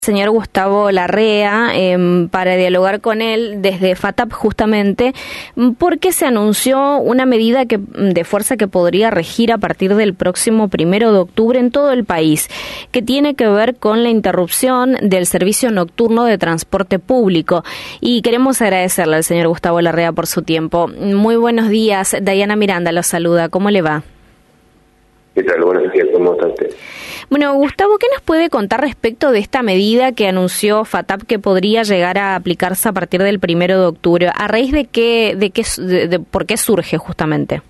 Señor Gustavo Larrea para dialogar con él desde FATAP justamente porque se anunció una medida de fuerza que podría regir a partir del próximo 1 de octubre en todo el país, que tiene que ver con la interrupción del servicio nocturno de transporte público. Y queremos agradecerle al señor Gustavo Larrea por su tiempo. Muy buenos días. Dayana Miranda los saluda. ¿Cómo le va? ¿Qué tal? Buenos días. ¿Cómo está usted? Bueno, Gustavo, ¿qué nos puede contar respecto de esta medida que anunció FATAP que podría llegar a aplicarse a partir del 1 de octubre? ¿A raíz de por qué surge justamente?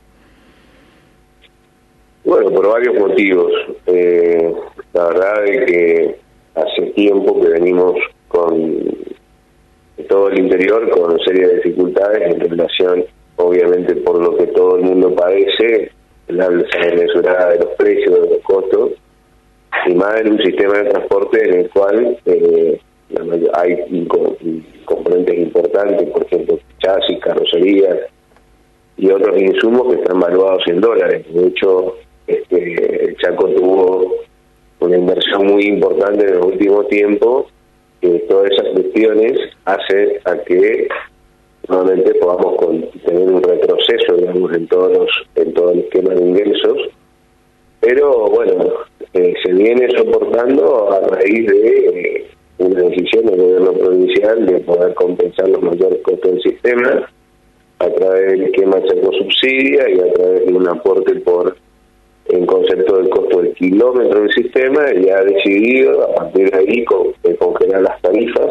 Bueno, por varios motivos. La verdad es que hace tiempo que venimos con todo el interior con una serie de dificultades en relación, obviamente, por lo que todo el mundo padece, la desmesurada de los precios, de los costos, y más en un sistema de transporte en el cual hay componentes importantes, por ejemplo, chasis, carrocerías y otros insumos que están valuados en dólares. De hecho, Chaco tuvo una inversión muy importante en el último tiempo, que todas esas cuestiones hacen a que nuevamente podamos tener un retroceso, digamos, en todo el esquema de ingresos, pero bueno, se viene soportando a raíz de una decisión del gobierno provincial de poder compensar los mayores costos del sistema a través del esquema Chaco Subsidia y a través de un aporte en concepto del costo del kilómetro del sistema, y ha decidido a partir de ahí congelar las tarifas,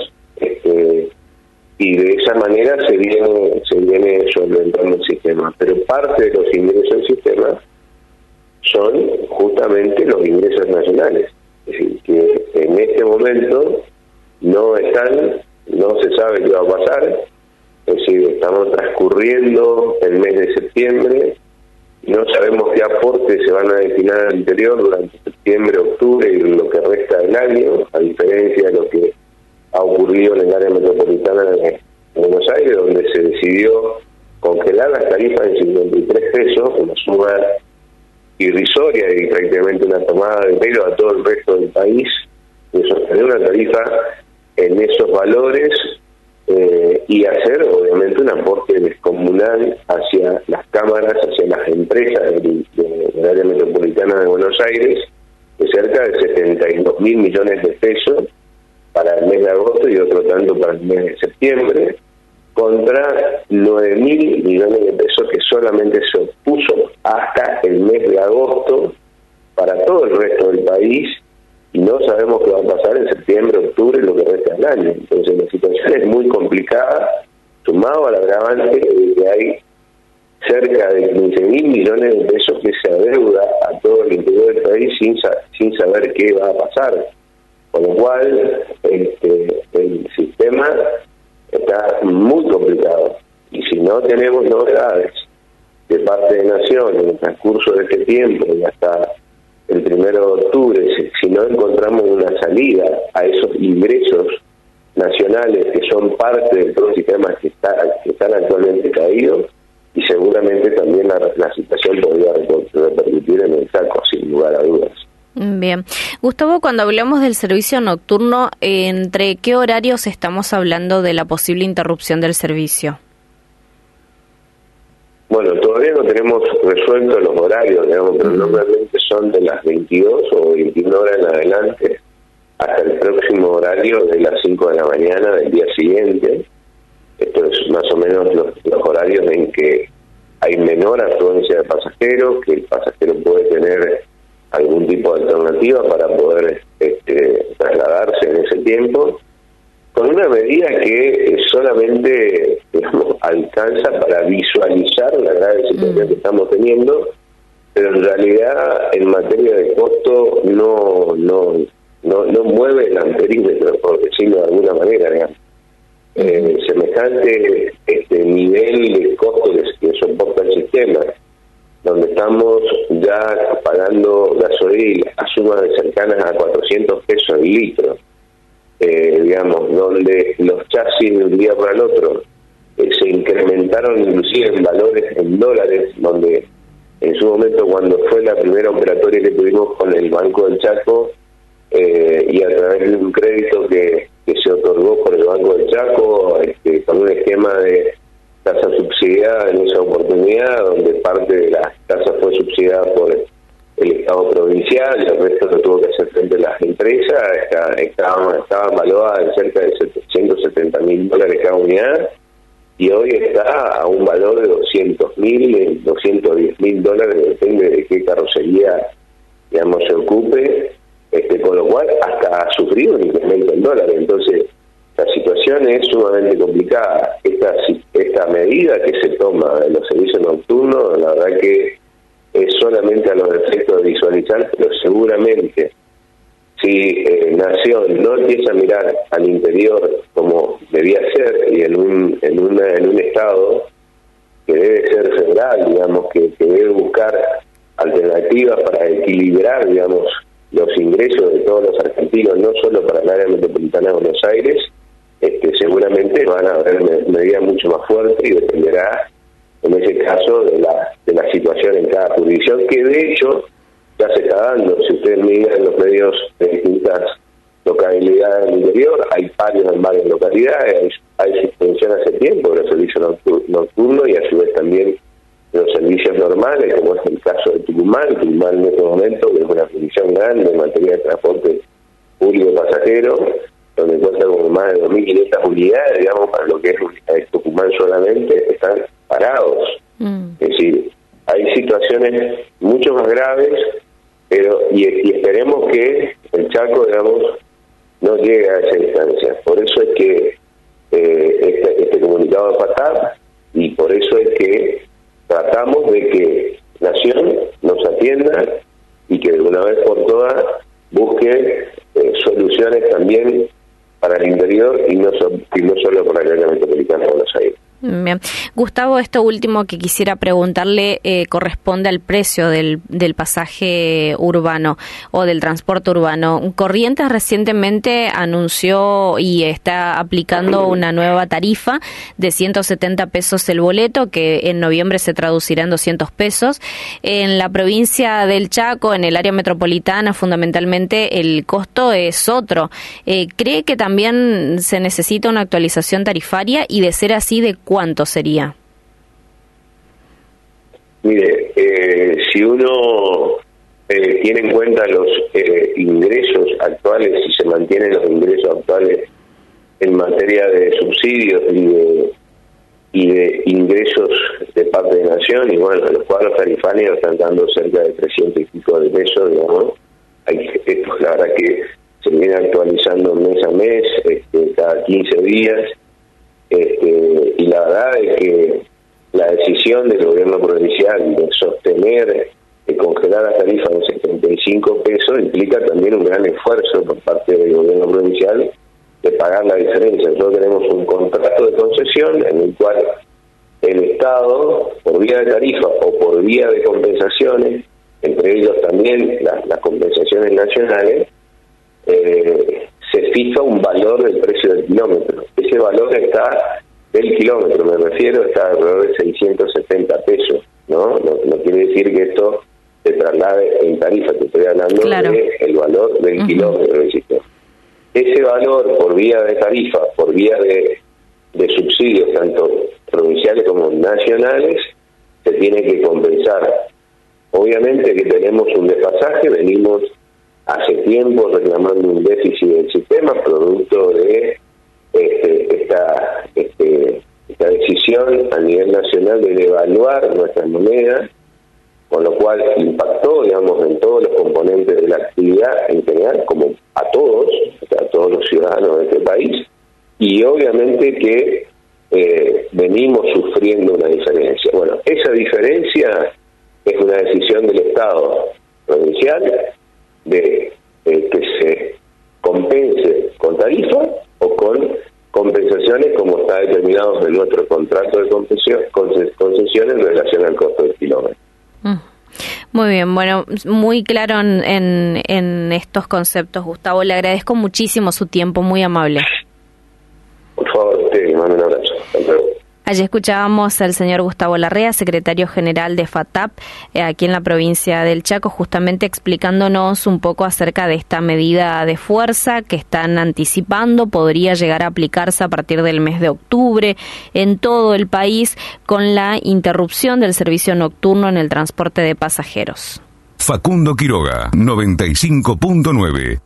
y de esa manera se viene solventando el sistema. Pero parte de los ingresos del sistema son justamente los ingresos nacionales. Es decir, que en este momento no se sabe qué va a pasar. Es decir, estamos transcurriendo el mes de septiembre, no sabemos qué aportes se van a destinar al interior durante septiembre, octubre y lo que resta del año, a diferencia de lo que ha ocurrido en el área metropolitana de Buenos Aires, donde se decidió congelar las tarifas en 53 pesos, una suma irrisoria y prácticamente una tomada de pelo a todo el resto del país, de sostener una tarifa en esos valores y hacer obviamente un aporte descomunal hacia las cámaras, hacia las empresas del área metropolitana de Buenos Aires, de cerca de 72.000 millones de pesos para el mes de agosto y otro tanto para el mes de septiembre, contra 9.000 millones de pesos que solamente se opuso hasta el mes de agosto para todo el resto del país, y no sabemos qué va a pasar en septiembre, octubre y lo que resta del año. Entonces la situación es muy complicada, sumado al agravante de que hay cerca de 15.000 millones de pesos que se adeuda a todo el interior del país sin saber qué va a pasar. Con lo cual, el sistema está muy complicado. Y si no tenemos novedades de parte de Nación en el transcurso de este tiempo y hasta el 1 de octubre, si no encontramos una salida a esos ingresos nacionales que son parte del todo sistema que están actualmente caídos, y seguramente también la situación podría repercutir en el Chaco, sin lugar a dudas. Bien. Gustavo, cuando hablamos del servicio nocturno, ¿entre qué horarios estamos hablando de la posible interrupción del servicio? Bueno, todavía no tenemos resuelto los horarios, digamos, pero normalmente son de las 22 o 21 horas en adelante hasta el próximo horario de las 5 de la mañana del día siguiente. Esto es más o menos los horarios en que hay menor afluencia de pasajeros, que el pasajero puede tener algún tipo de alternativa para poder trasladarse en ese tiempo, con una medida que solamente, digamos, alcanza para visualizar la grave situación que estamos teniendo, pero en realidad en materia de costo no mueve el amperímetro, por decirlo de alguna manera, digamos. Semejante nivel de costo que soporta el sistema, donde estamos ya pagando gasoil a sumas cercanas a 400 pesos el litro, digamos, donde los chasis de un día para el otro se incrementaron inclusive en valores en dólares, donde en su momento, cuando fue la primera operatoria que tuvimos con el Banco del Chaco, y a través de un crédito que se otorgó por el Banco del Chaco, con un esquema de tasa subsidiada en esa oportunidad, donde parte de la tasa fue subsidiada por el Estado provincial, y el resto lo tuvo que hacer frente a las empresas. Estaba valuada en cerca de $770.000 cada unidad, y hoy está a un valor de $200.000, $210.000, depende de qué carrocería, digamos, se ocupe, con lo cual hasta ha sufrido un incremento en dólares. Entonces, la situación es sumamente complicada. Esta medida que se toma de los servicios nocturnos, la verdad que es solamente a los efectos de visualizar, pero seguramente si Nación no empieza a mirar al interior como debía ser, y en un estado que debe ser federal, digamos, que debe buscar alternativas para equilibrar, digamos, los ingresos de todos los argentinos, no solo para el área metropolitana de Buenos Aires, seguramente van a haber medidas mucho más fuertes, y dependerá en ese caso de la situación en cada jurisdicción, que de hecho ya se está dando. Si ustedes miran los medios de distintas localidades del interior, hay paros en varias localidades, hay suspensión hace tiempo de los servicios nocturnos, y a su vez también de los servicios normales, como es el caso de Tucumán en este momento, que es una jurisdicción grande en materia de transporte público pasajero, donde cuenta con más de 2.500 unidades, digamos, para lo que es Tucumán solamente, están parados. Es decir, hay situaciones mucho más graves, pero y esperemos que el Chaco, digamos, no llegue a esa instancia. Por eso es que este comunicado de FATAP, y por eso es que tratamos de que Nación nos atienda y que de una vez por todas busque soluciones también para el interior, y no solo para el área metropolitana de Buenos Aires. Bien. Gustavo, esto último que quisiera preguntarle corresponde al precio del pasaje urbano o del transporte urbano. Corrientes recientemente anunció y está aplicando una nueva tarifa de 170 pesos el boleto, que en noviembre se traducirá en 200 pesos. En la provincia del Chaco, en el área metropolitana, fundamentalmente el costo es otro. ¿Cree que también se necesita una actualización tarifaria, y de ser así, de cuánto sería? Mire, si uno tiene en cuenta los ingresos actuales, si se mantienen los ingresos actuales en materia de subsidios y de ingresos de parte de Nación, y bueno, los cuadros tarifarios están dando cerca de 300 y pico de pesos, digamos. Esto, la verdad que se viene actualizando mes a mes, cada 15 días. Y la verdad es que la decisión del gobierno provincial de sostener, de congelar la tarifa en 75 pesos, implica también un gran esfuerzo por parte del gobierno provincial de pagar la diferencia. Nosotros tenemos un contrato de concesión en el cual el Estado, por vía de tarifa o por vía de compensaciones, entre ellos también las compensaciones nacionales, se fija un valor del precio del kilómetro. Ese valor está del kilómetro, me refiero, está alrededor de 670 pesos, ¿no? No quiere decir que esto se traslade en tarifa, te estoy hablando del valor del kilómetro del sistema. Ese valor por vía de tarifa, por vía de subsidios, tanto provinciales como nacionales, se tiene que compensar. Obviamente que tenemos un desfasaje, venimos hace tiempo reclamando un déficit del sistema, producto de esta decisión a nivel nacional de devaluar nuestras monedas, con lo cual impactó, digamos, en todos los componentes de la actividad en general, como a todos, a todos los ciudadanos de este país, y obviamente que venimos sufriendo una diferencia. Bueno, esa diferencia es una decisión del Estado provincial de que se compense con tarifa o con compensaciones, como está determinado en nuestro contrato de concesión en relación al costo del kilómetro. Muy bien, bueno, muy claro en estos conceptos, Gustavo. Le agradezco muchísimo su tiempo, muy amable. Por favor, usted, mando un abrazo. Hasta luego. Allí escuchábamos al señor Gustavo Larrea, secretario general de FATAP, aquí en la provincia del Chaco, justamente explicándonos un poco acerca de esta medida de fuerza que están anticipando, podría llegar a aplicarse a partir del mes de octubre en todo el país, con la interrupción del servicio nocturno en el transporte de pasajeros. Facundo Quiroga, 95.9.